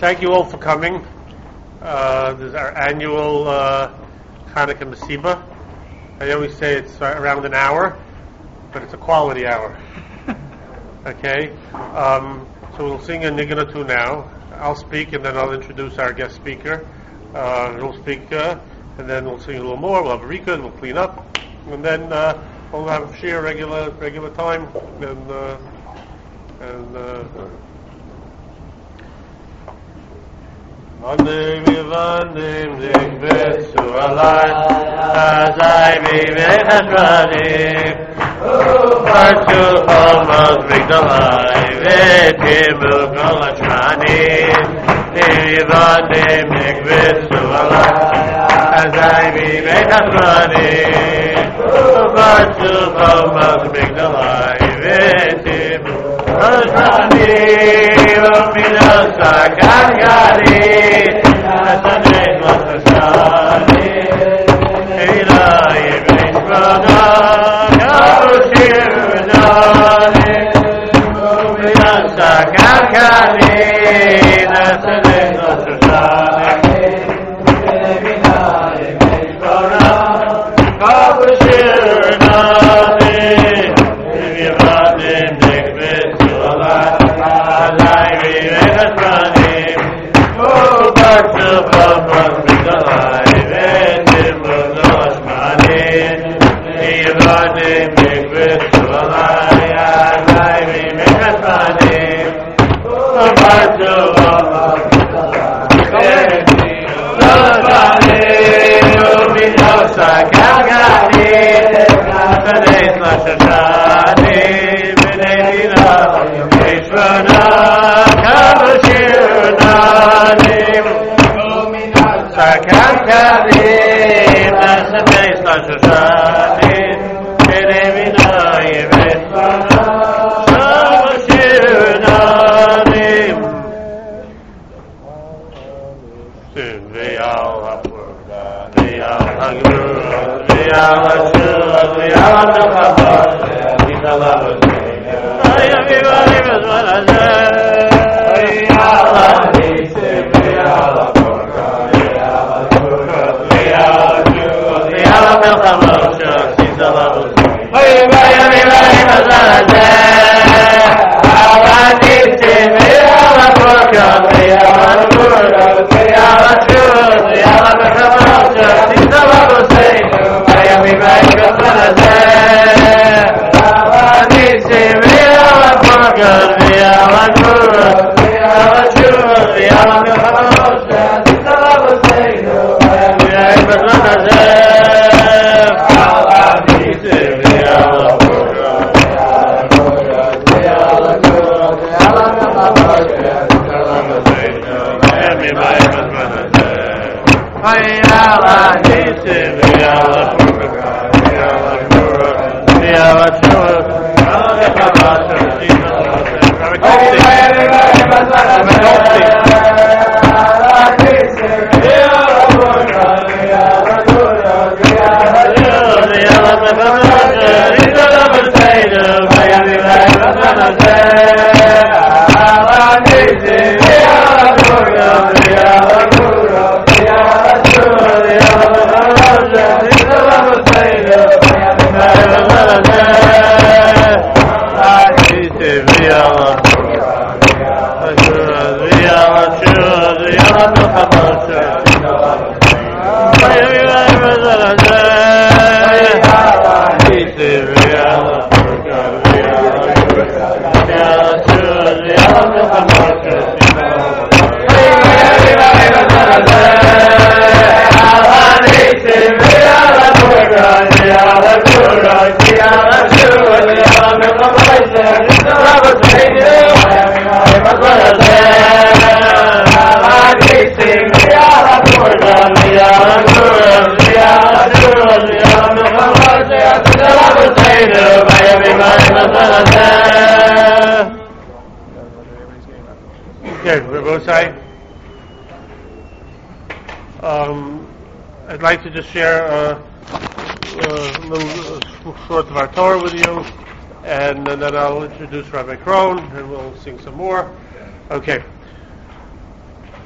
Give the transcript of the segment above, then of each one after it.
Thank you all for coming. This is our annual Hanukkah Masiba. I always say it's around an hour, but it's a quality hour. Okay? So we'll sing a niggun or two now. I'll speak, and then I'll introduce our guest speaker. He'll speak, and then we'll sing a little more. We'll have a rika, and we'll clean up. And then we'll have shir regular time. Vandim nikbesu alai, azai b'mechashvanim, u'partu almos migdalai, v'timu kol hashmanim. Vandim nikbesu alai, azai b'mechashvanim, u'partu almos migdalai, v'timu kol hashmanim. U'minasa gargari. I'd like to just share a little short of our Torah with you, and then I'll introduce Rabbi Krohn, and we'll sing some more. Okay.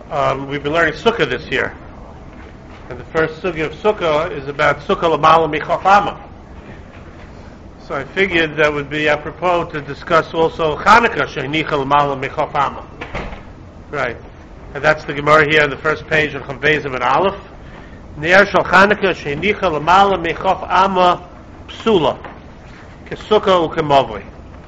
We've been learning Sukkah this year. And the first sugya of Sukkah is about Sukkah L'mala Michof Amma. So I figured that would be apropos to discuss also Chanukah Sheinicha L'mala Michof Amma. Right. And that's the Gemara here on the first page of Chav Beis and Aleph. Ner Shal Chanukah Sheinicha L'mala Michof Amma Psula Kesukkah Ukemavli.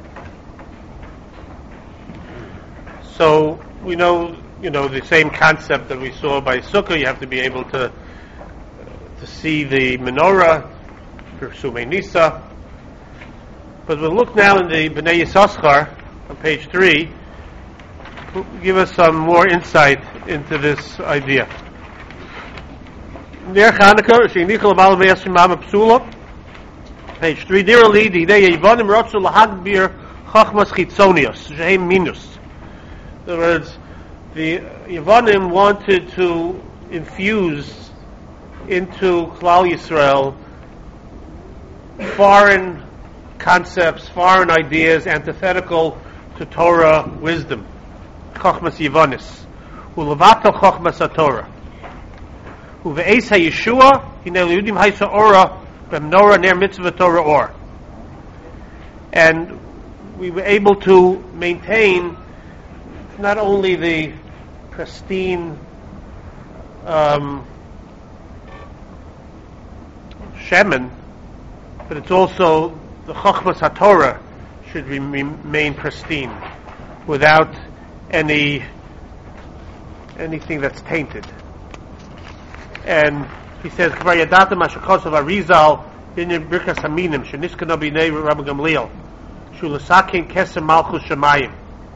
So we know, the same concept that we saw by Sukkah. You have to be able to see the menorah for Sumei Nisa. But we'll look now in the Bnei Yisachar on page 3. Give us some more insight into this idea. Ner Chanukah sheinicha l'mala me'esrim amma psula. Page 3. Dirali d'idei Yevonim rotzu lahagbir chachmas chitzonios shehem minus. In other words, the Yevonim wanted to infuse into Klal Yisrael foreign concepts, foreign ideas, antithetical to Torah wisdom. Chochmas Yevonis. Ulevatal Chochmas HaTorah. Uve'es HaYeshua, Hine Liyudim Haisa Ora, B'mnora Ner Mitzvah Torah Or. And we were able to maintain not only the pristine Shemen, but it's also the Chochmas HaTorah should remain pristine without anything that's tainted. And he says, Kvar Yadatam Ashakos of Arizal in Birkas Haminim Sheniskana B'nei Rabbi Gamliel Shulasakin Keser Malchus Shemayim.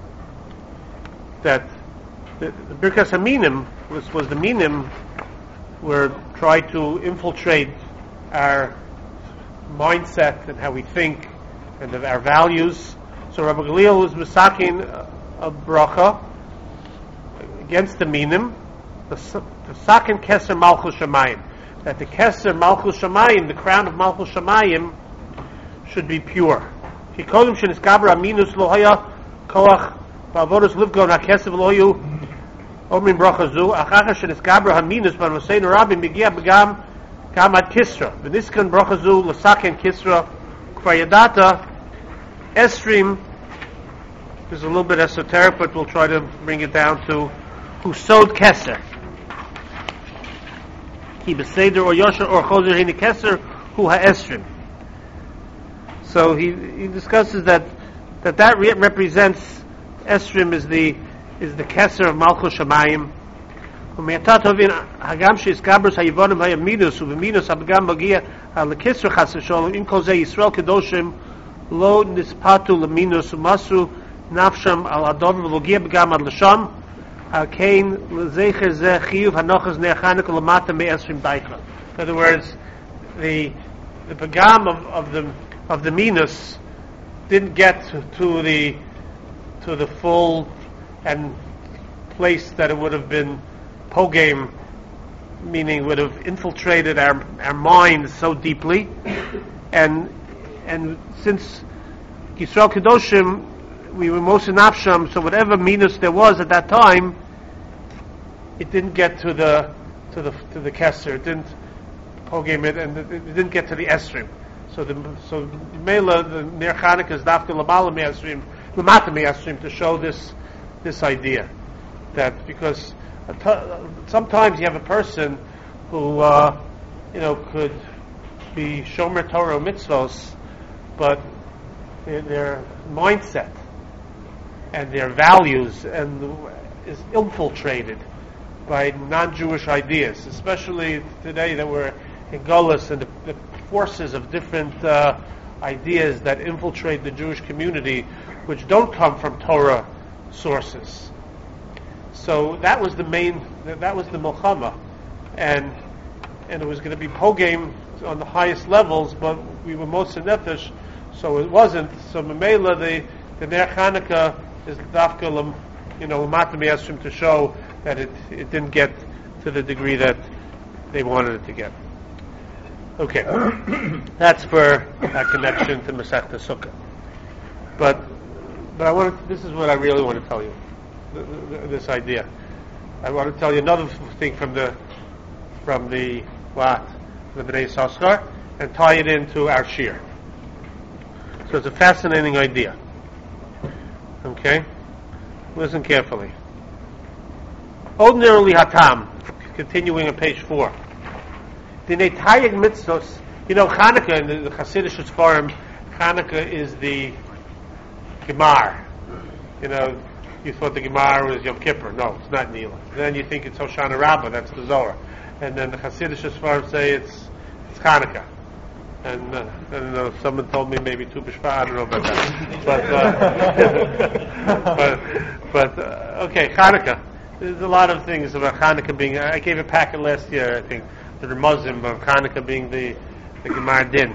That the Birkas Haminim was the minim were tried to infiltrate our mindset and how we think and our values. So Rabbi Gamliel was misakin a bracha against the minim, the sakin keser malchus shamayim, that the keser malchus shamayim, the crown of malchus shamayim, should be pure. Hikolim shenisgabra aminus lo haya koach ba'avodos livgon hakesev lo yu omrim bracha zu achacha shenisgabra haminus b'anosein rabim begia begam gam ad kisra v'niskan bracha zu l'saken kisra kvar yadata estrim. Is a little bit esoteric, but we'll try to bring it down to who sowed keser. Ki beseder or yosher or chozer hini keser who ha'estrim. So he discusses that represents estrim is the keser of malchus shamayim. U'me'atat hovin hagam she'izkabrus hayivonim hayaminus u'v'minus habagam bagia ha'lekisra chas v'sholem in kol zeh Yisrael kedoshim lo nispatu leminus u'masu nafsham al adov v'logia begam ad l'sham al kein l'zecher zeh chiyuv hanochas ne'achanik l'mata me'esrim daikla. In other words, the begam of the minus didn't get to the full and place that it would have been pogame, meaning would have infiltrated our minds so deeply, and since Yisrael Kedoshim, we were most in Nafsham, so whatever minus there was at that time, it didn't get to the Kesser, it didn't pogame it, and it didn't get to the Esrim. So Mela, the Ner Chanukah is Dafka L'mala Me'esrim, L'mata Me'esrim, to show this idea. That because sometimes you have a person who, could be Shomer Torah Mitzvos, but their mindset and their values is infiltrated by non-Jewish ideas, especially today that we're in Golas and the forces of different ideas that infiltrate the Jewish community, which don't come from Torah sources. So that was the Milchama, and it was going to be pogame on the highest levels, but we were Moshe Nefesh, so it wasn't. So Memela, the Ner Chanukah is Dafka L'mata Me'esrim, to show that it didn't get to the degree that they wanted it to get. Okay, that's for that connection to Masechta Sukkah. But this is what I really want to tell you. This idea I want to tell you another thing from the what? The Bnei Yissaschar, and tie it into our shir. So it's a fascinating idea. Okay? Listen carefully. Ordinarily hatam, continuing on page 4. The Netayig mitzvos, Chanukah, in the Hasidic Sfarim, Chanukah is the Gemar. You thought the Gemar was Yom Kippur. No, it's not Nila. Then you think it's Hoshana Rabbah, that's the Zohar. And then the Hasidic Sfarim say it's Chanukah. And someone told me maybe Tu B'Shvat, I don't know about that. but okay, Chanukah. There's a lot of things about Chanukah being, I gave a packet last year, I think, the Ramazim of Chanukah being the Gemar Din.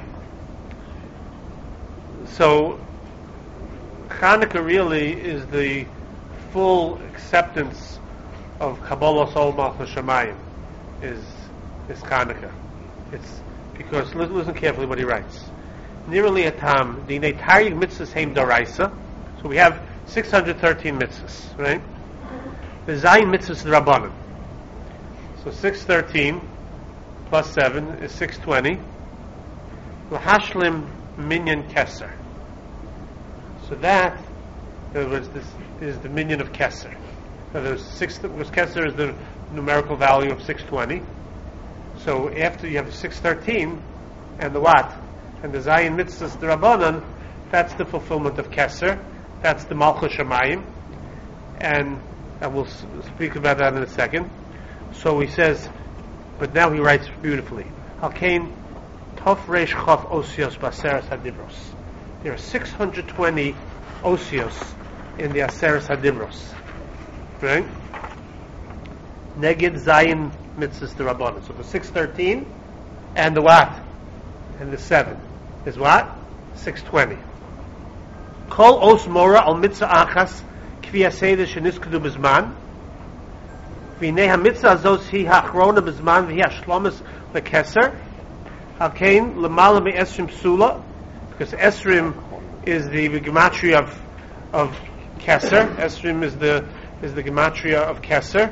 So, Chanukah really is the full acceptance of Kabbalah Sol Malchus Shamayim, is Chanukah. It's because, listen carefully what he writes. Nearly atam, the Netayig mitzvahs heim daraisa. So we have 613 mitzvahs, right? The Zayin mitzvahs Rabbanan. So 613 plus 7 is 620. Lahashlim minyan keser. So that, in other words, this is the minyan of keser. In other words, keser is the numerical value of 620. So after you have 613 and the what? And the Zayin mitzvahs Rabbanan, that's the fulfillment of keser. That's the Malchus Shamayim. And we'll speak about that in a second. So he says, but now he writes beautifully. Halkein Tov Reish Chav Osios B'Aseres Hadibros. There are 620 Osios in the Aseres Hadibros. Right? Neged Zayin Mitzvahs D'Rabbanan. So the 613 and the what? And the 7 is what? 620. Kol Os Mora Al Mitzvah Achas Kvi Aseder Sheniskadu B'Zman V'nei HaMitzvah Azos Hi Ha'achrona B'Zman V'hi Hashlomis L'Keser Halkein L'mala Me'esrim Psula, because Esrim is the gematria of Keser. Esrim is the gematria of Keser.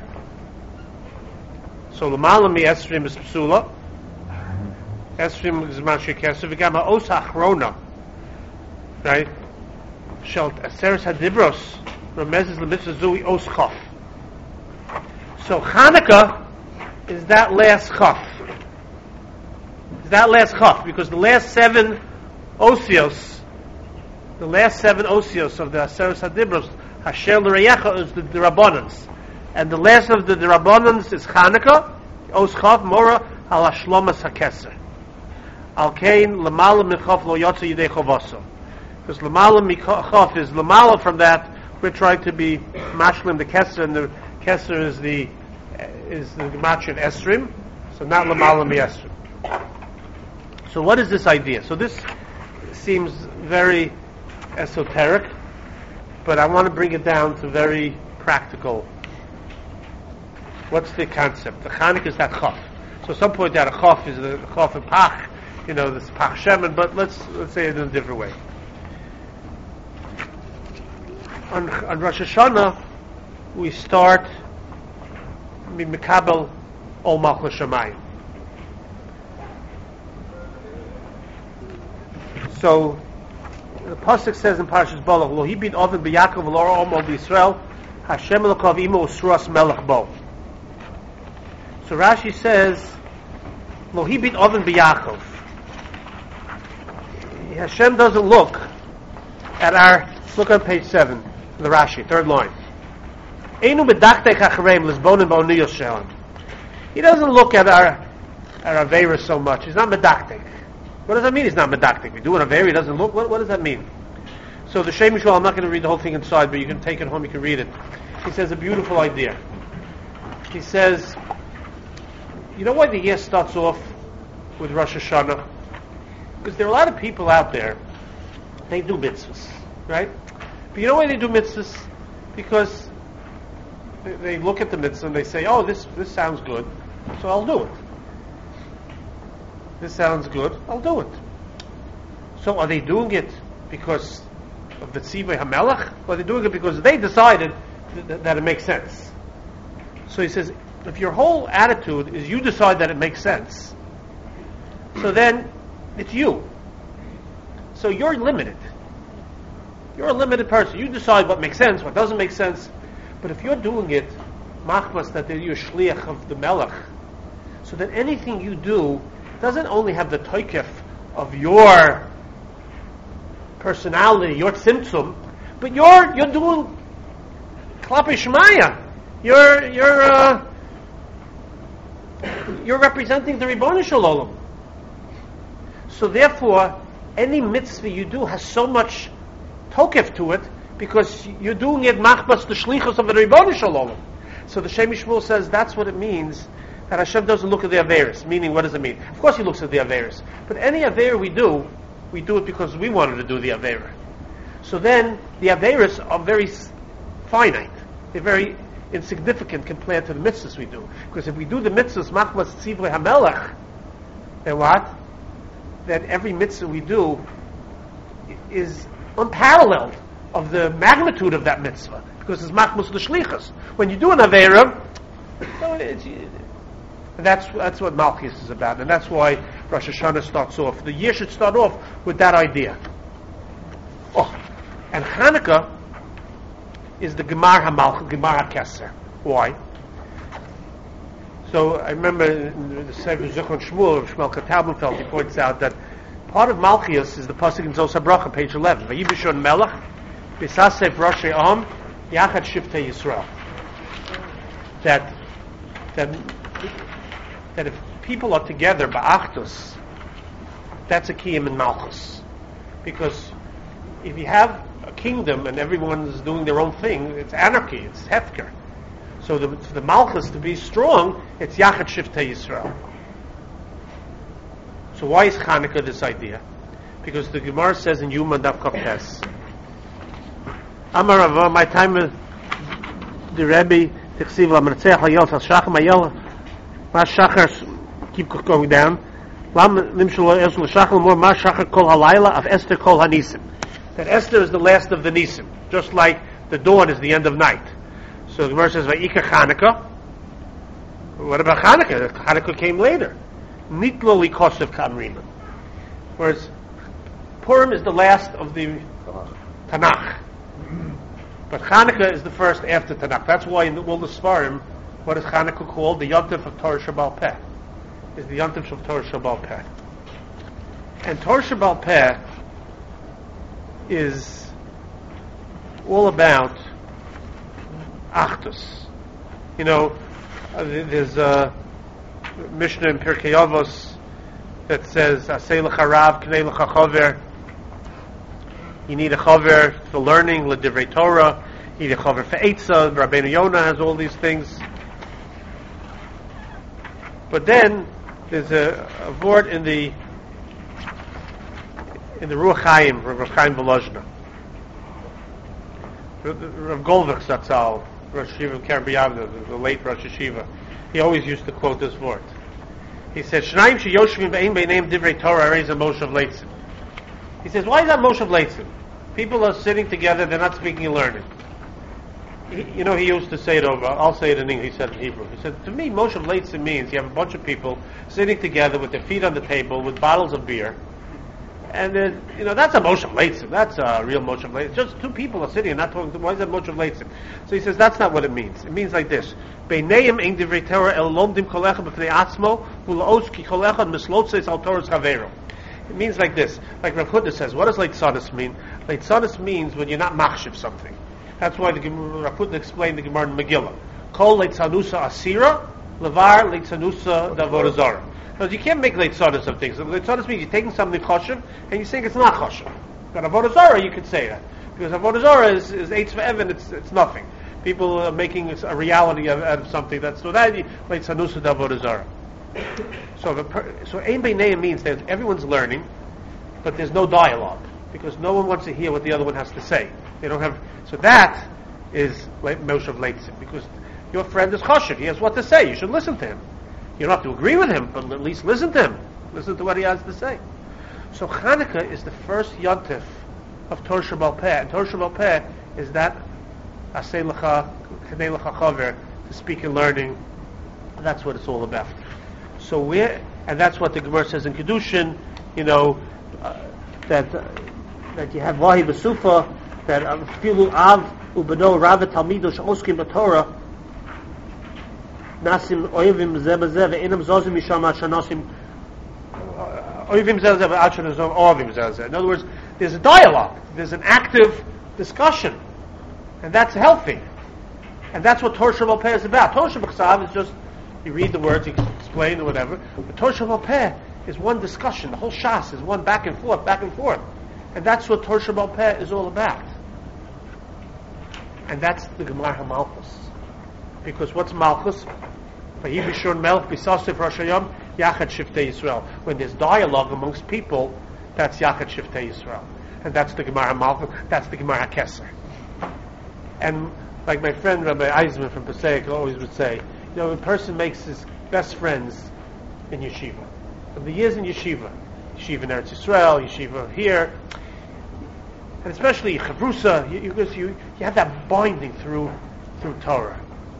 So L'mala Me'esrim is Psula. Esrim is gematria Keser. V'gam Ha'os Ha'achrona, right? Shalt Aseres Hadibros Ramezes L'Mitzvah Zui Os Chaf. So Chanukah is that last Chaf. Is that last Chaf, because the last 7 Osios of the Aseres Hadibros, Hasher L'Reyecha, is the Rabbanans. And the last of the Rabbanans is Chanukah, Os Chaf, Mora, Al Hashlomas HaKeser. Al Kain, L'mala Min Chaf Lo Yotza Yidei Chovaso. Because L'mala Min Chaf is L'mala from that, we're trying to be Mashlim the Keser, and the Keser is the Gematria Esrim, so not L'mala Mi Esrim. So what is this idea? So this seems very esoteric, but I want to bring it down to very practical. What's the concept? The Chanukah is that Chaf. So some point out a Chaf is the Chaf of Pach, this Pach Shemen, but let's say it in a different way. On Rosh Hashanah, we start Mekabel Ol Malchus Shamayim. So the pasuk says in Parashas Balach, "Lo hibid oven b'Yakov lo omo b'Yisrael, Hashem elokav imo usruas melech bo." So Rashi says, "Lo hibid oven b'Yakov." Hashem doesn't look at our. Look on page 7, the Rashi, 3rd line. Einu bedachtech achareim lisbonim ba'oniyos shelam. He doesn't look at our Aveira so much. He's not medachtech. What does that mean? He's not medactic. We do an Aveira, he doesn't look. What does that mean? So the Shem Yishmael, I'm not going to read the whole thing inside, but you can take it home, you can read it. He says a beautiful idea. He says, you know why the year starts off with Rosh Hashanah? Because there are a lot of people out there, they do mitzvahs, right? But you know why they do mitzvahs? Because they look at the mitzvah and they say, oh, this sounds good, so I'll do it. This sounds good, I'll do it. So are they doing it because of the Tzivay HaMelech? Or are they doing it because they decided that it makes sense? So he says, if your whole attitude is you decide that it makes sense, so then it's you. So you're limited. You're a limited person. You decide what makes sense, what doesn't make sense. But if you're doing it, machmas, that you're shliach of the melech, so that anything you do doesn't only have the toikef of your personality, your tzimtzum, but you're doing klape shmaya. You're representing the Ribono Shel Olam. So therefore, any mitzvah you do has so much tokef to it because you're doing it machbas the shlichus of the Ribono Shel Olam. So the Shem Yishmuel says that's what it means that Hashem doesn't look at the averis. Meaning, what does it mean? Of course, He looks at the averis, but any aver we do it because we wanted to do the aver. So then the averis are very finite. They're very insignificant compared to the mitzvahs we do. Because if we do the mitzvahs machbas tzivrei hamelech, then what? Then every mitzvah we do is unparalleled of the magnitude of that mitzvah, because it's machmus l'shlichus. When you do an avera, that's what Malchus is about, and that's why Rosh Hashanah starts off. The year should start off with that idea. Oh, and Hanukkah is the Gemar HaMalchus, Gemar HaKeser. Why? So I remember in the Sefer Zichron Shmuel of Shmuel Kataubenfeld, he points out that part of Malchus is the pasuk in Zos HaBracha, page 11. Vayibishon Melech, B'sasef Roshei Am, Yachad Shiftei Yisrael. That if people are together, Ba'achdus, that's a kiyum in Malchus. Because if you have a kingdom and everyone is doing their own thing, it's anarchy, it's hefker. So for the Malchus to be strong, it's Yachad Shiftei Yisrael. So why is Hanukkah this idea? Because the Gemara says in Yuma Daf Kaf Tes, Amar Rava, my time with the Rebbe, Tichsiv L'Mertzeh Hayel Shachar Hayel, Mas Shachar, keep going down. Lam Nimshul Ezul Shachar more Mas Shachar Kol Halayla of Esther Kol Hanisim. That Esther is the last of the Nisim, just like the dawn is the end of night. So the Gemara says, Vayika Chanukah. What about Chanukah? Chanukah came later. Nitlo Likosev Kamrina. Whereas Purim is the last of the Tanakh. But Chanukah is the first after Tanakh. That's why in all the Sfarim, what is Chanukah called? The Yontif of Torah Shabbal Peh. Is the Yontif of Torah Shabbal Peh. And Torah Shabbal Peh is all about Achdus. You know, there's a Mishnah in Pirkei Avos that says, Asei l'cha rav, knei l'cha chaver. You need a chaver for learning, l'divrei Torah. You need a chaver for Eitzah. Rabbeinu Yonah has all these things. But then there's a word in the Ruach Chaim, Rav Chaim Volozhna. Rav Goldvich Zatzal, Rosh Hashiva Karbiyavna, the late Rosh Hashiva, he always used to quote this word. He said, Shnaim sheyoshvim ve'ein beineim divrei Torah areis a moshav leitzim. He says, why is that moshav leitzim? People are sitting together, they're not speaking and learning. He used to say it over, I'll say it in English, he said it in Hebrew. He said, to me, moshav leitzim means you have a bunch of people sitting together with their feet on the table with bottles of beer. And that's a moshav leitzim. That's a real moshav leitzim. Just two people are sitting and not talking. Why is that moshav leitzim? So he says that's not what it means. It means like this: Beineim ein divrei Torah el lomdim kolecha b'fnei atzmo u'laos ki kolecha mislotzes al Torah's chavero. It means like this. Like Rav Hutner says, what does leitzanis mean? Leitzanis means when you're not machshiv something. That's why Rav Hutner explained the Gemara in Megillah. Kol leitzanusa asira, levar leitzanusa d'avodah zarah. Because you can't make leitzanis of things. Leitzanis means you're taking something choshev and you're saying it's not choshev. But avodah zarah, you could say that. Because avodah zarah is eitz ve'evan, it's nothing. People are making a reality out of something. That's what that leitzanusa d'avodah zarah. So ein beinei means that everyone's learning, but there's no dialogue. Because no one wants to hear what the other one has to say. They don't have, so that is moshav leitzim. Because your friend is choshev, he has what to say, you should listen to him. You don't have to agree with him, but at least listen to him. Listen to what he has to say. So Chanukah is the first yontif of Torah Shabbal Peh. And Torah Shabbal Peh is that Asei L'cha, Knei L'cha Chaver, to speak and learning. That's what it's all about. So and that's what the Gemara says in Kedushin, that you have Wahi B'Sufa, that Filu Av Ubeno Rava Talmido Sh'oskim B'Torah Nasim Oyevim Zeh B'Zeh Ve'inam Zozim Misham Shanasim Oyevim Zeh B'Zeh Ve'achan Ovim Zeh B'Zeh. In other words, there's a dialogue, there's an active discussion, and that's healthy. And that's what Torah Shabbat Peh is about. Torah Shabbat Chsav is just, you read the words, you explain or whatever, but Torah Shabbat Peh is one discussion. The whole Shas is one back and forth. And that's what Torah Shabbat Peh is all about. And that's the Gemara HaMalchus. Because what's Malchus? When there's dialogue amongst people, that's Yachad Shiftei Yisrael. And that's the Gemara HaMalchus, that's the Gemara HaKeser. And like my friend Rabbi Eisman from Passaic always would say, a person makes his best friends in yeshiva. From the years in yeshiva in Eretz Yisrael, yeshiva here, and especially Chavrusa, you have that binding through Torah.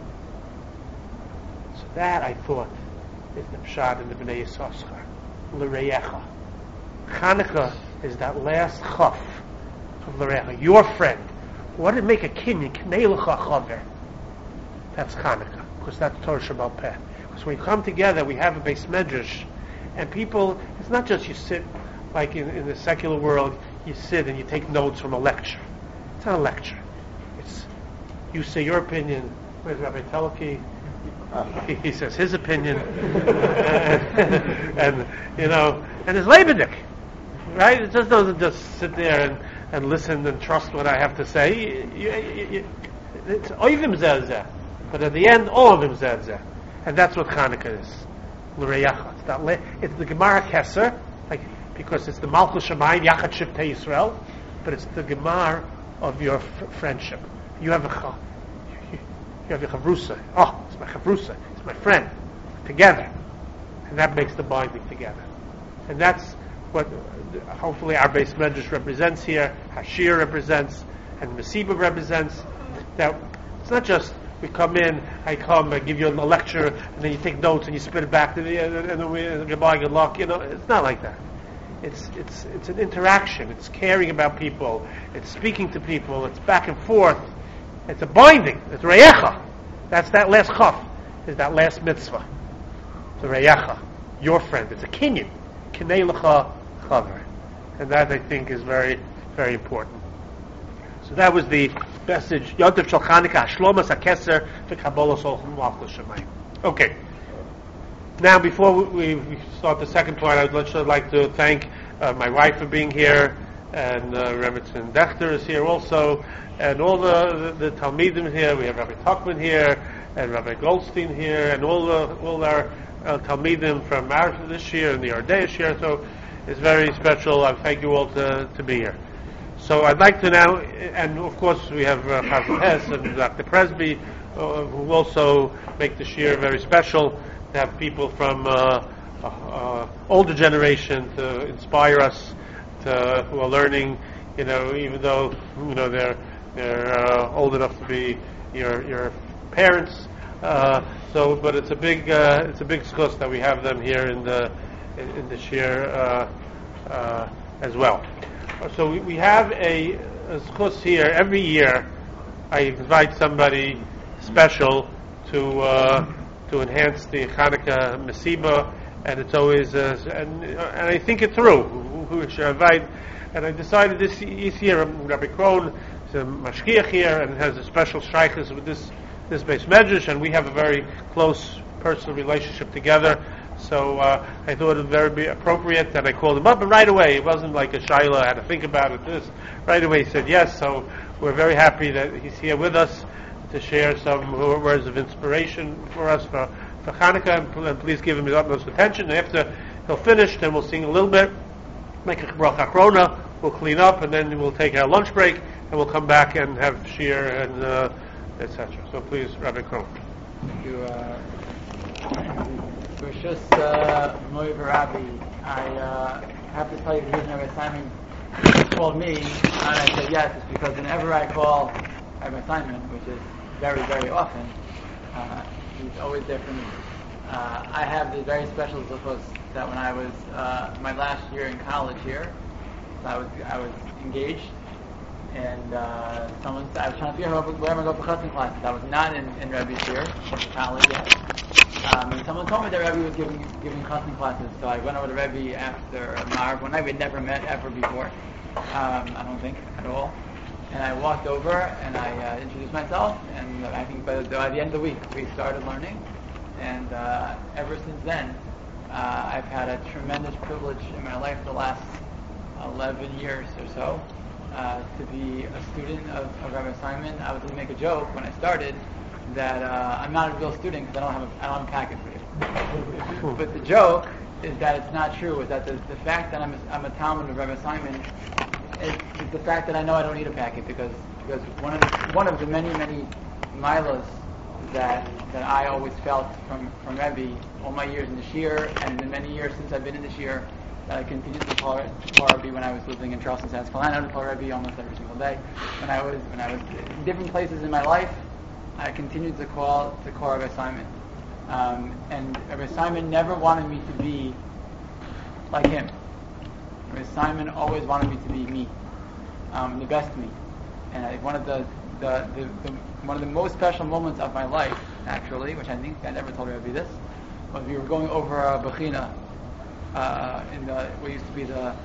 So that, I thought, is the Pshat in the Bnei Yissaschar, L'Reyecha. Chanukah is that last chaf of L'Reyecha, your friend. What did it make a kinyan? Knei l'cha chaver. That's Chanukah, because that's Torah Shabbat Peh. Because when we come together, we have a Beis Medrash, and people, it's not just you sit, like in the secular world, you sit and you take notes from a lecture. It's not a lecture. It's, you say your opinion. Where's Rabbi Teleki? He says his opinion. and there's Leibedik, right? It just doesn't just sit there and listen and trust what I have to say. It's Oivim Zeh, but at the end, all of them Zeh. And that's what Chanukah is. L'Reyecha. It's the Gemara Keser, because it's the Malchus Shamayim, Yachad Shiftei Yisrael, but it's the Gemara of your friendship. You have a Chavrusa. Oh, it's my Chavrusa. It's my friend. Together. And that makes the binding together. And that's what hopefully our Beis Medrash represents here, Hashir represents, and Mesiba represents. That it's not just we come in, I give you a lecture, and then you take notes and you spit it back to the and then goodbye, good luck. It's not like that. It's an interaction. It's caring about people. It's speaking to people. It's back and forth. It's a binding. It's Reyecha. That's that last chaf. Is that last mitzvah. It's a Reyecha. Your friend. It's a kinyan. Kinei l'cha chaver. And that, I think, is very, very important. So that was the message. Yontif Shel Chanukah, Hashlomas HaKeser, V'Kabbalas Malchus Shamayim. Okay. Now, before we start the second point, I would like to thank my wife for being here, and Rebbetzin Dechter is here also, and all the Talmidim here. We have Rabbi Tuchman here, and Rabbi Goldstein here, and all our Talmidim from March this year and the Ardea year. So it's very special. I thank you all to be here. So I'd like to now, and of course we have Chazal Hess and Dr. Presby, who also make the year very special. To have people from older generation to inspire us, who are learning, even though they're old enough to be your parents. But it's a big zchus that we have them here in the shir as well. So we have a zchus here every year. I invite somebody special to enhance the Chanukah Mesiba, and it's always and I think it through who should invite. And I decided this year Rabbi Krohn is a mashgiach here and has a special shaykhus with this Beis Medrash, and we have a very close personal relationship together. So I thought it would be appropriate that I called him up, and right away, it wasn't like a shayla, I had to think about it. Right away he said yes. So we're very happy that he's here with us to share some words of inspiration for us for Chanukah, and please give him his utmost attention. And after he'll finish, then we'll sing a little bit, make a bracha achrona, we'll clean up, and then we'll take our lunch break, and we'll come back and have shir and etc. So please, Rabbi Krohn. Thank you. Rishus Moiv Rabbi, I have to tell you the reason Rabbi Simon called me, and I said yes, is because whenever I call Rabbi Simon, which is very, very often, He's always there for me. I have the very special zechus that when I was my last year in college here, I was engaged, and I was trying to figure out where I'm going to go for chassan classes. I was not in Rebbe's here in college yet. And someone told me that Rebbe was giving chassan classes, so I went over to Rebbe after Marv one night. We'd never met ever before, I don't think at all. And I walked over and I introduced myself, and I think by the end of the week we started learning. And ever since then, I've had a tremendous privilege in my life the last 11 years or so to be a student of Rabbi Simon. I was going to make a joke when I started that I'm not a real student because I don't have a packet for you. But the joke is that it's not true. Is that the fact that I'm a Talmud of Rabbi Simon is the fact that I know I don't need a packet because one of the many milos that I always felt from Rebbe all my years in the Shir and the many years since I've been in the Shir that I continued to call Rebbe when I was living in Charleston, South Carolina. I would call Rebbe almost every single day. When I was in different places in my life, I continued to call Rabbi Simon. And Rabbi Simon never wanted me to be like him. Rabbi Simon always wanted me to be me, the best me. And one of the most special moments of my life, actually, which I think I never told Rabbi this, was we were going over a Bechina in what used to be the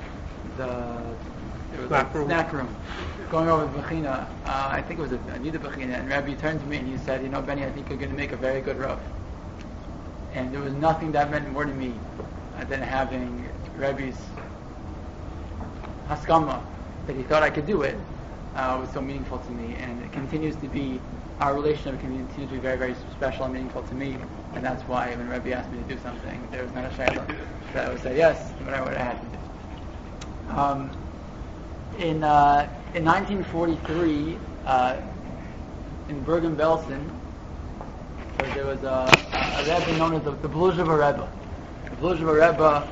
snack room. Going over the Bechina, I think it was a Nida Bechina, and Rabbi turned to me and he said, "You know, Benny, I think you're going to make a very good Rav." And there was nothing that meant more to me than having Rabbi's haskama that he thought I could do it. Was so meaningful to me, and it continues to be, our relationship continues to be very, very special and meaningful to me, and that's why when Rebbe asked me to do something, there was not a shayla that I would say yes, but I would have had to do. In 1943, in Bergen-Belsen, there was a Rebbe known as the Bluzhever Rebbe. The Bluzhever Rebbe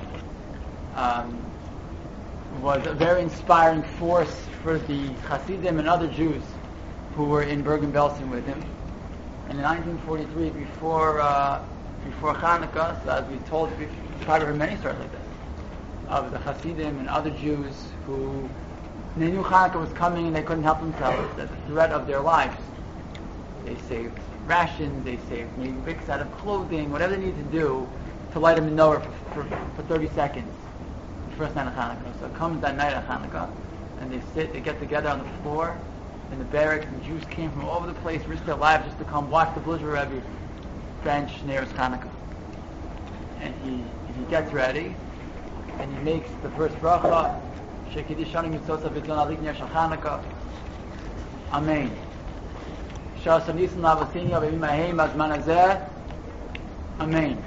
was a very inspiring force for the Hasidim and other Jews who were in Bergen-Belsen with him. And in 1943, before Hanukkah, so as we told, we've probably heard many stories like this, of the Hasidim and other Jews who they knew Hanukkah was coming and they couldn't help themselves, at the threat of their lives. They saved rations, they saved maybe bricks out of clothing, whatever they needed to do to light a menorah for 30 seconds, the first night of Hanukkah. So it comes that night of Hanukkah, and they get together on the floor in the barracks, and Jews came from all over the place, risked their lives just to come watch the Bluzhever Rebbe bench Neiros Hanukkah. And he gets ready, and he makes the first bracha, Shekidishani Mitzosa V'Tzon Alik Ner Shal Hanukkah. Amen. Shas Nisan Lavasinya V'Imaheim Azman Hazeh. Amen.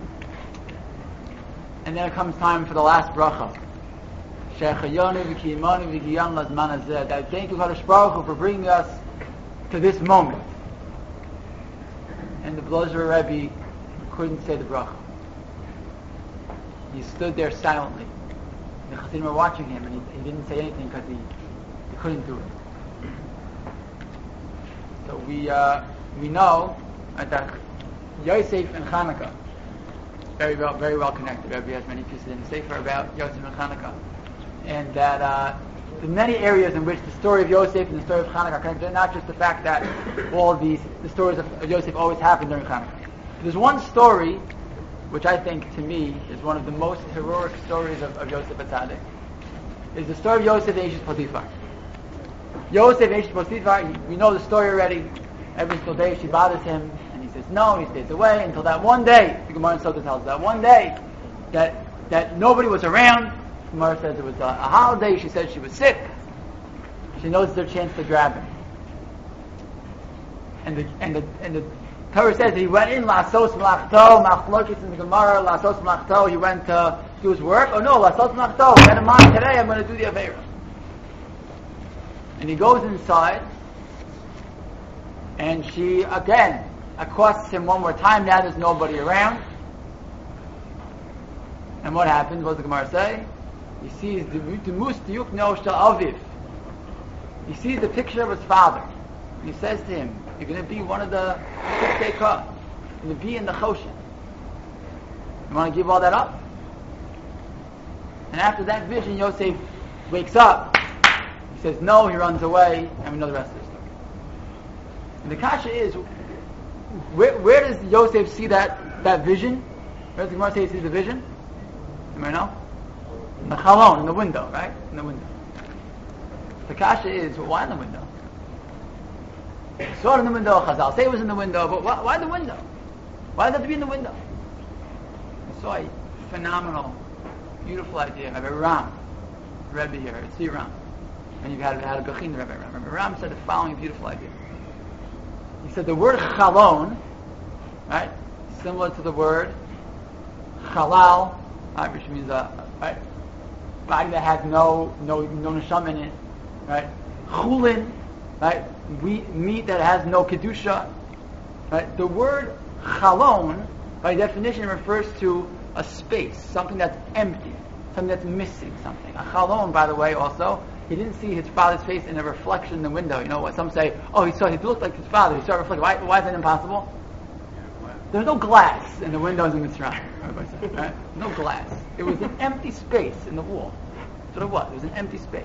And then it comes time for the last bracha. Shechayonu V'Kiyimonu V'Giyan Lazman Hazeh. That thank you, Kadosh Baruch Hu, for bringing us to this moment. And the Bluzhever Rebbe couldn't say the bracha. He stood there silently. The Chassidim were watching him, and he didn't say anything because he couldn't do it. So we know that Yosef and Chanukah very well connected. Rebbe has many pieces in the Sefer about Yosef and Chanukah, and that the many areas in which the story of Yosef and the story of Chanukah are connected, not just the fact that all the stories of Yosef always happen during Chanukah. There's one story which I think, to me, is one of the most heroic stories of Yosef HaTzadik, is the story of Yosef the Eshes Potiphar. Yosef the Eshes Potiphar, we know the story already. Every single day she bothers him, and he says no, and he stays away, until that one day, the Gemara in Sotah tells us, that one day, that nobody was around. The Gemara says it was a holiday, she said she was sick. She knows there's a chance to grab him. And the Torah says that he went in Lasos Malachto, Machlokes in the Gemara, Lasos Malachto, he went to do his work. Oh no, Lasos Malachto, I had in mind today I'm going to do the Aveira. And he goes inside, and she again accosts him one more time. Now there's nobody around. And what happens? What does the Gemara say? He sees the Mus Diyuk No Shel Aviv. He sees the picture of his father. And he says to him, you're going to be one of the Piktei Ka. You're going to be in the Choshen. You want to give all that up? And after that vision, Yosef wakes up. He says no, he runs away, and we know the rest of the story. And the kasha is, where does Yosef see that vision? Where does the Gemara say he sees the vision? Anybody know? In the chalon, in the window, right? In the window. The kasha is, well, why in the window? He saw it in the window, Chazal say it was in the window, but why the window? Why does it have to be in the window? I saw a phenomenal, beautiful idea. Rabbi Ram, Rebbe here, it's Ram. And you've had a Bechin Rebbe Ram. Rabbi Ram said the following beautiful idea. He said the word chalon, right, similar to the word halal, right, which means right, body that has no neshama in it, right? Chulin, right, meat that has no kedusha, right? The word chalon, by definition, refers to a space, something that's empty, something that's missing something. A chalon, by the way, also, he didn't see his father's face in a reflection in the window. You know what? Some say, oh, he looked like his father. He saw a reflection. Why is that impossible? There's no glass in the windows in Mitzrayim. Right? No glass. It was an empty space in the wall. That's what it was. It was an empty space.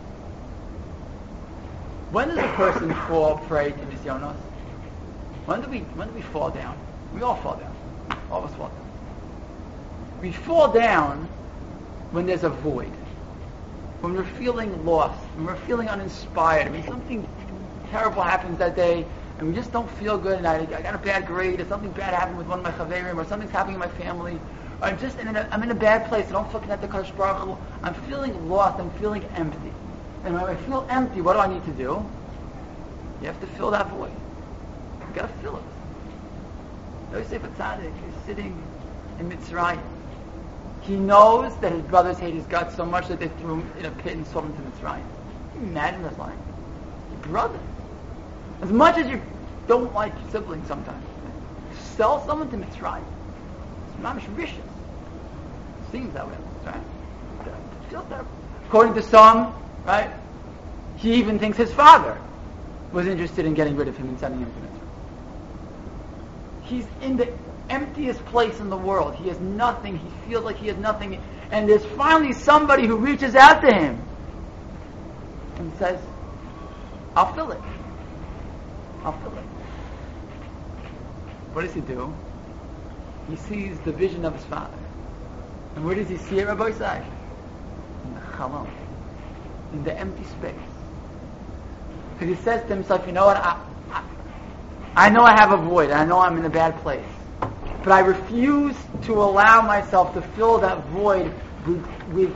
When does a person fall prey to nisyonos? When do we fall down? We all fall down. All of us fall down. We fall down when there's a void. When we're feeling lost, when we're feeling uninspired, when something terrible happens that day, and we just don't feel good, and I got a bad grade, or something bad happened with one of my chaverim, or something's happening in my family, or I'm in a bad place, I don't feel connected to Kadosh Baruch Hu, I'm feeling lost, I'm feeling empty. And when I feel empty, what do I need to do? You have to fill that void. You got to fill it. Yosef Atzadik is sitting in Mitzrayim. He knows that his brothers hate his guts so much that they threw him in a pit and sold him to Mitzrayim. Can you imagine this line? Your brother. As much as you don't like your siblings sometimes, sell someone to Mitzrayim. It's mamish vicious. Seems that way, right? It feels that. According to some, right, he even thinks his father was interested in getting rid of him and sending him to Mitzrayim. He's in the emptiest place in the world. He has nothing. He feels like he has nothing. And there's finally somebody who reaches out to him and says, I'll fill it. I'll fill it. What does he do? He sees the vision of his father. And where does he see it, Rabbi Isai? In the chalon. In the empty space. Because he says to himself, you know what, I know I have a void, I know I'm in a bad place, but I refuse to allow myself to fill that void with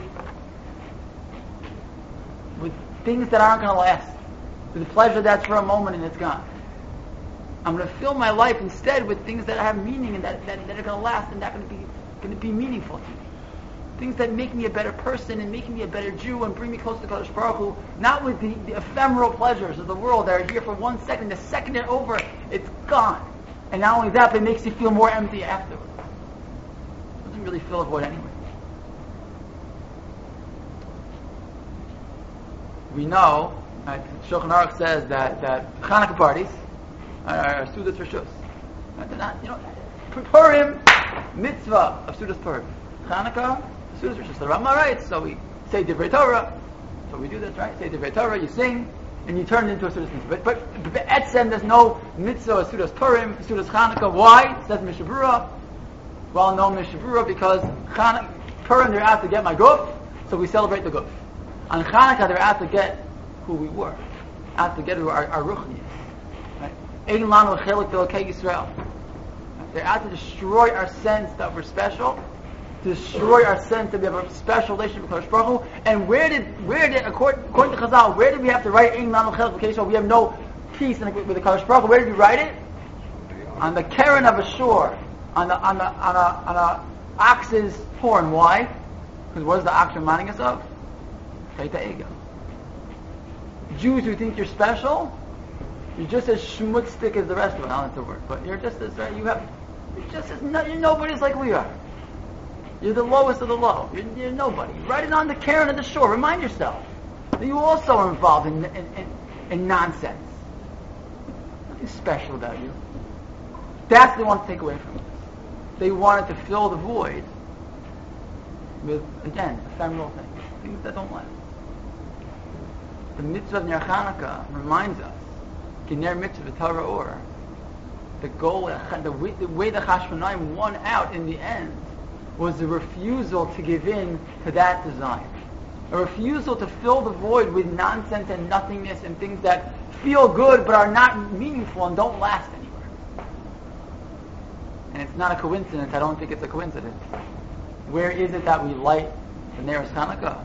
things that aren't going to last, with the pleasure that's for a moment and it's gone. I'm going to fill my life instead with things that have meaning and that are going to last and that are going to be meaningful to me. Things that make me a better person and make me a better Jew and bring me close to Kadosh Baruch Hu, not with the ephemeral pleasures of the world that are here for 1 second. The second they're over, it's gone. And not only that, but it makes you feel more empty afterwards. It doesn't really fill a void anyway. We know, right, Shulchan Aruch says that Chanukah parties are Sudas Rishus. They're not, Purim, mitzvah of Sudas Purim. Chanukah, Sudas Rishus. The Rama writes, so we say Divrei Torah. So we do this, right? Say Divrei Torah, you sing, and you turn it into a Sudas mitzvah. But Etzem, there's no mitzvah of Sudas Purim, Sudas Chanukah. Why? It says Mishabura. Well known Mishabura, because Purim, they're out to get my guf, so we celebrate the guf. On Chanukah, they're out to get who we were, out to get who our ruchni is. Right? Ein lanu chelik b'elokei Yisrael. They're out to destroy our sense that we're special, to destroy our sense that we have a special relationship with Kadosh Baruch Hu. And where did according to Chazal, where did we have to write Ein lanu chelik b'elokei Yisrael? We have no peace with the Kadosh Baruch Hu. Where did we write it? On the keren of a shore, on a ox's horn. Why? Because what is the ox reminding us of? Ego. Jews who think you're special, you're just as schmutzdik as the rest of us. Not that's a word, but you're just as you're nobody's like we are. You're the lowest of the low. You're nobody. Write it on the keren of the shore. Remind yourself that you also are involved in nonsense. is special about you. That's what they want to take away from us. They wanted to fill the void with, again, ephemeral things that don't last. The mitzvah of Ner Chanukah reminds us, Ner mitzvah Torah or, the goal, the way the Chashmonaim won out in the end was the refusal to give in to that desire. A refusal to fill the void with nonsense and nothingness and things that feel good but are not meaningful and don't last anywhere. And it's not a coincidence. I don't think it's a coincidence. Where is it that we light the Ner Chanukah?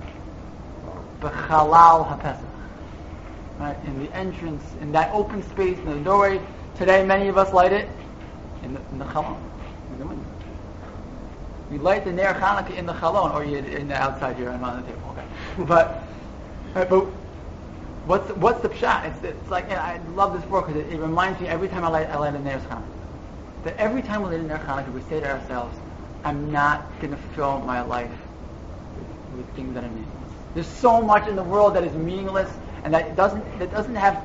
B'chalal HaPesach. Right? In the entrance, in that open space, in the doorway. Today, many of us light it in the chalon, in the window. We light the Ner Chanukah in the chalon, or in the outside here and on the table. Okay, but what's the pshat? It's like, and I love this book because it reminds me every time I light a Ner Chanukah. That every time we light a Ner Chanukah, we say to ourselves, "I'm not going to fill my life with things that are meaningless." There's so much in the world that is meaningless and that doesn't have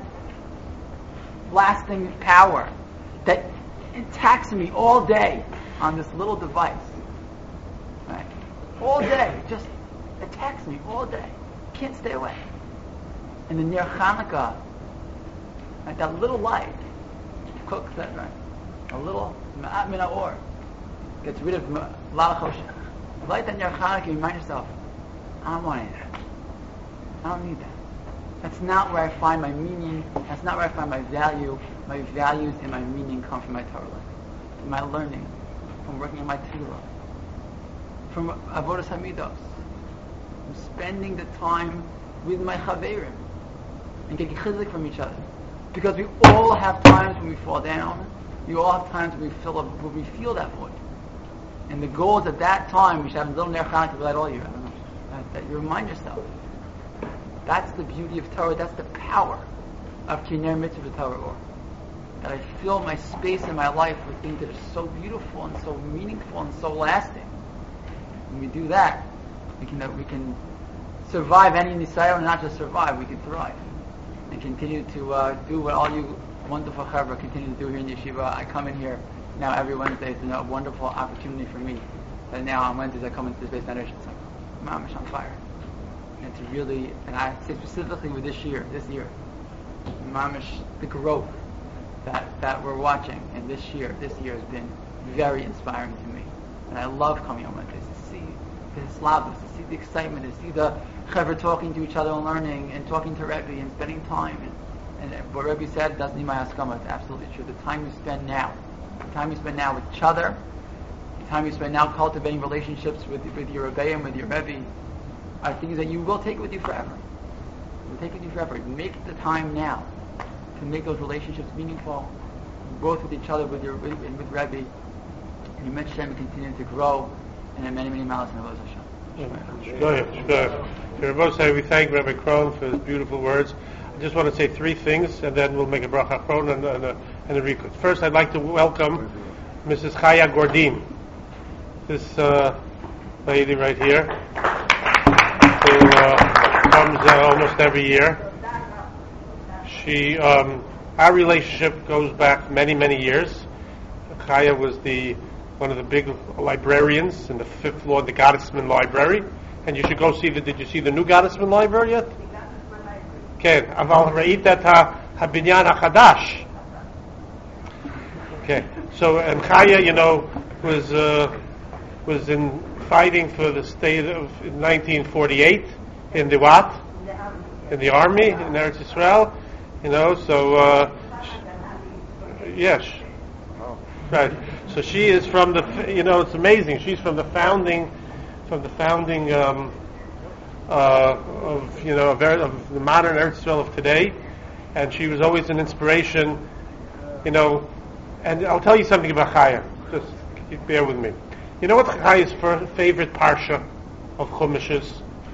lasting power, that attacks me all day on this little device. Right? All day, it just attacks me all day. Can't stay away. And the Ner Chanukah, like that little light, cooks that, right? A little ma'at min ha'or gets rid of a lot of choshech. Light that Ner Chanukah, you remind yourself, I don't want any of that. I don't need that. That's not where I find my meaning. That's not where I find my value. My values and my meaning come from my Torah life, from my learning, from working on my tefillah, from avodas hamidos, from spending the time with my chaverim and getting chizuk from each other. Because we all have times when we fall down. We all have times when we feel that void. And the goal is at that time we should have a little Ner Chanukah to light all year. I don't know. That you remind yourself. That's the beauty of Torah. That's the power of Ner Mitzvah Torah or. That I fill my space in my life with things that are so beautiful and so meaningful and so lasting. When we do that, we can survive any nisayon, and not just survive, we can thrive. And continue to do what all you wonderful chavra continue to do here in yeshiva. I come in here now every Wednesday. It's a wonderful opportunity for me. And now on Wednesdays I come into this base foundation. It's like, mamish on fire. And to really, and I say specifically with this year, mamish, the growth that we're watching, and this year has been very inspiring to me. And I love coming on Wednesdays to see the Slavas, to see the excitement, to see the chavra talking to each other and learning, and talking to Rebbe and spending time. And what Rebbe said doesn't need my haskama. It's absolutely true. The time you spend now with each other, the time you spend now cultivating relationships with your Rebbe and with your Rebbe, are things that you will take with you forever. You will take with you forever. Make the time now to make those relationships meaningful, both with each other, with Rebbe, and your Mitzvah continue to grow, and in many, many miles in the Hashem. Sure. We thank Rabbi Krohn for his beautiful words. I just want to say three things, and then we'll make a bracha Krohn and a record. First, I'd like to welcome Mrs. Chaya Gordin, this lady right here, who comes almost every year. She, our relationship goes back many, many years. Chaya was one of the big librarians in the 5th floor of the Gottesman Library, and you should go see did you see the new Gottesman Library yet? Okay, אבל ראית את הבניין החדש. Okay, so and Chaya, was in fighting for the state of in 1948 in the what? In the army in Eretz Yisrael, So yes, right. So she is from the. It's amazing. She's from the founding of the modern Eretz Yisrael of today, and she was always an inspiration. And I'll tell you something about Chaya. Just bear with me. You know what Chaya's favorite parsha of Chumash is?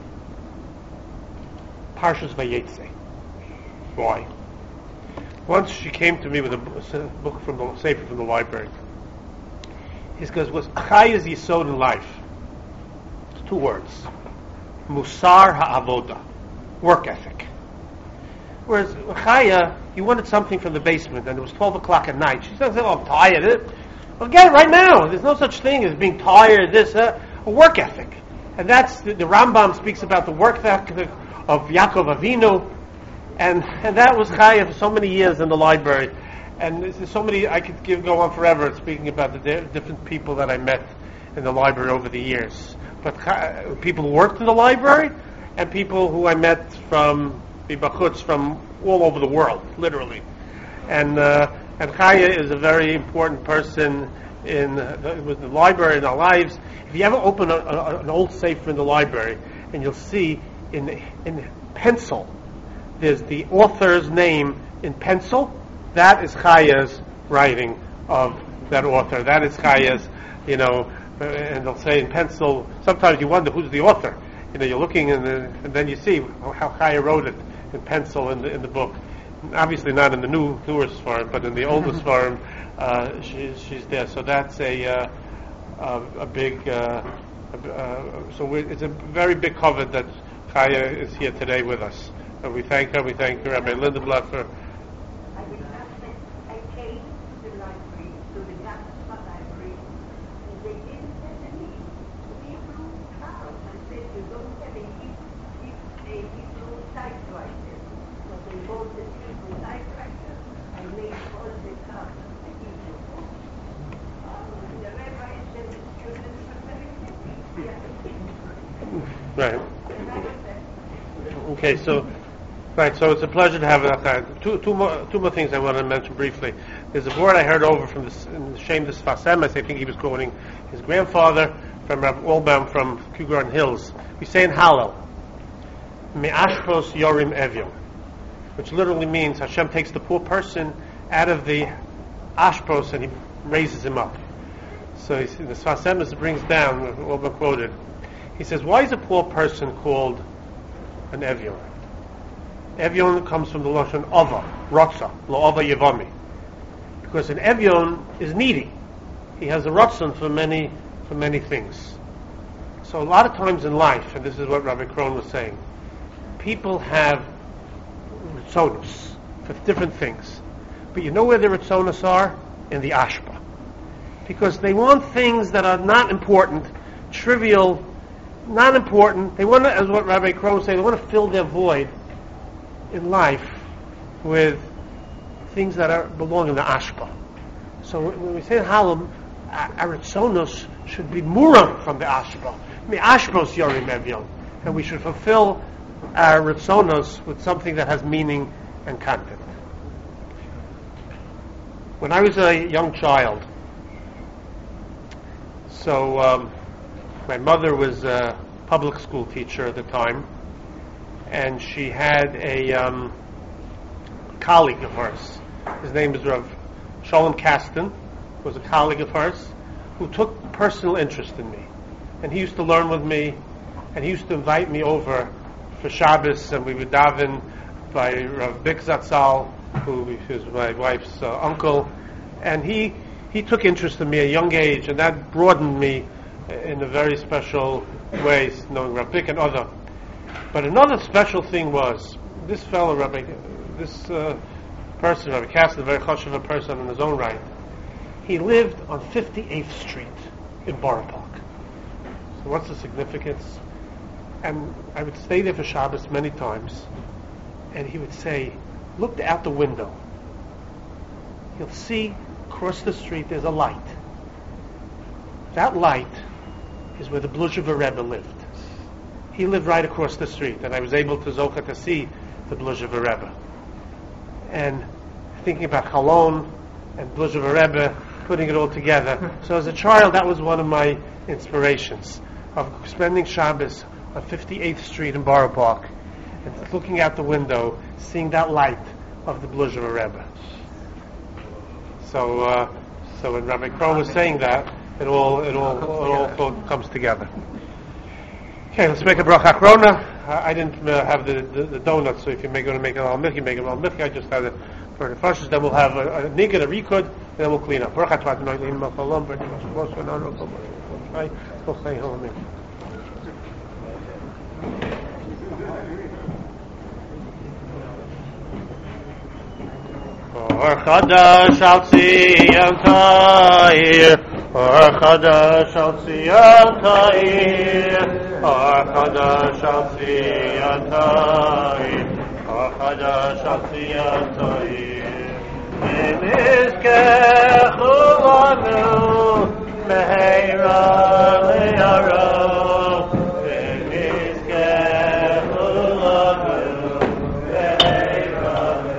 Parshas Vayetze. Why? Once she came to me with a book from the Sefer from the library. He says, "Was Chaya's yisod in life? It's 2 words: Musar ha'avoda, work ethic. Whereas Chaya he wanted something from the basement, and it was 12 o'clock at night. She says, "Oh, I'm tired." Well, get it right now. There's no such thing as being tired. A work ethic, and that's the Rambam speaks about the work ethic of Yaakov Avinu, and that was Chaya for so many years in the library. And there's so many, I could go on forever speaking about the different people that I met in the library over the years. But people who worked in the library, and people who I met from Bibachutz from all over the world, literally. And Chaya is a very important person with the library in our lives. If you ever open an old sefer in the library, and you'll see in pencil, there's the author's name in pencil. That is Chaya's writing of that author. That is Chaya's, and they'll say in pencil. Sometimes you wonder who's the author. You're looking and then you see how Chaya wrote it in pencil in the book. Obviously not in the newer Sfarim, but in the older Sfarim, she's there. So that's a big. It's a very big cover that Chaya is here today with us. And we thank her. We thank Rabbi Lindenblatt for. Right. Okay, so it's a pleasure to have that. Two more things I want to mention briefly. There's a word I heard over from the Shem Sfas Emes. I think he was quoting his grandfather from Rabbi Olbaum from Kew Garden Hills. We say in Hallel, Me'ashpos Yorim Evyon, which literally means Hashem takes the poor person out of the ashpos and he raises him up. So the Sfas Emes brings down, Olbaum quoted, he says, why is a poor person called an Evyon? Evyon comes from the Lashon Ava, Rotza, Lo'ava Yevami. Because an Evyon is needy. He has a Rotzon for many things. So a lot of times in life, and this is what Rabbi Krohn was saying, people have Ritzonos for different things. But you know where the Ritzonos are? In the Ashpa. Because they want things that are not important, trivial, not important. They want to, as what Rabbi Krohn was saying, they want to fill their void in life with things that belong in the ashpa. So when we say Halom, our Ritzonos should be muram from the ashpa. The ashpos yorim evyon, and we should fulfill our Ritzonos with something that has meaning and content. When I was a young child, my mother was a public school teacher at the time, and she had a colleague of hers. His name is Rav Shalom Kasten, was a colleague of hers, who took personal interest in me. And he used to learn with me, and he used to invite me over for Shabbos, and we would daven by Rav Bik Zatzal, who is my wife's uncle. And he took interest in me at a young age, and that broadened me in a very special way, knowing Rav Bik and other. But another special thing was, this fellow, this person, Rabbi Kasten, a very chashuv person in his own right, he lived on 58th Street in Borough Park. So what's the significance? And I would stay there for Shabbos many times, and he would say, look out the window. You'll see across the street there's a light. That light is where the Bluzhever Rebbe lived. He lived right across the street, and I was able to zocha to see the Bluzhever Rebbe. And thinking about Chalon and Bluzhever Rebbe, putting it all together. So as a child, that was one of my inspirations, of spending Shabbos on 58th Street in Borough Park, and looking out the window, seeing that light of the Bluzhever Rebbe. So when Rabbi Krohn was saying that, it all comes together. Okay, let's make a bracha achrona. I didn't have the donuts, so if you're going to make it al milky, make it al milky. I just had it for the first. Then we'll have a nigga, a rikud, and then we'll clean up. Bracha tvat noylim malchalom, berdi mashmos v'nano kol Or Chadash al Tzion Ta'ir, or Chadash al Tzion Ta'ir, or Chadash al Tzion Ta'ir, or Chadash al Tzion Ta'ir. V'nizkechu lanu meheira le'aro, v'nizkechu lanu meheira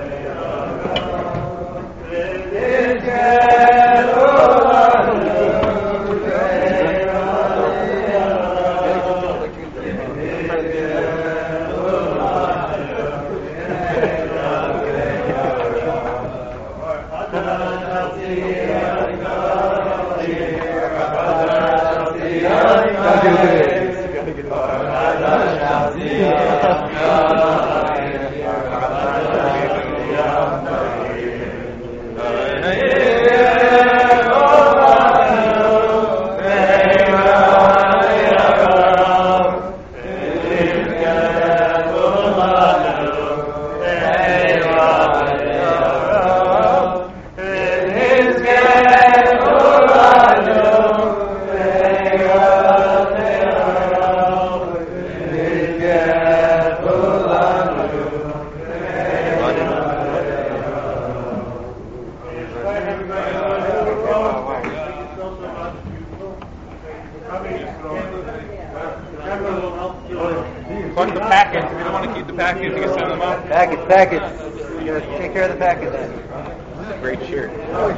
Collect the packets. If you don't want to keep the packets, you can send them out. Packets. You gotta take care of the packets then. Great shirt.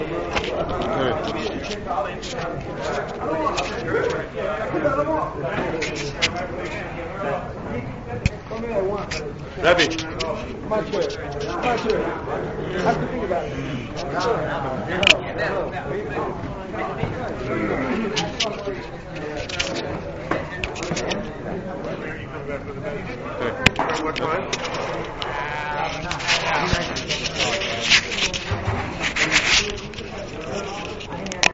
Rebbe. What time?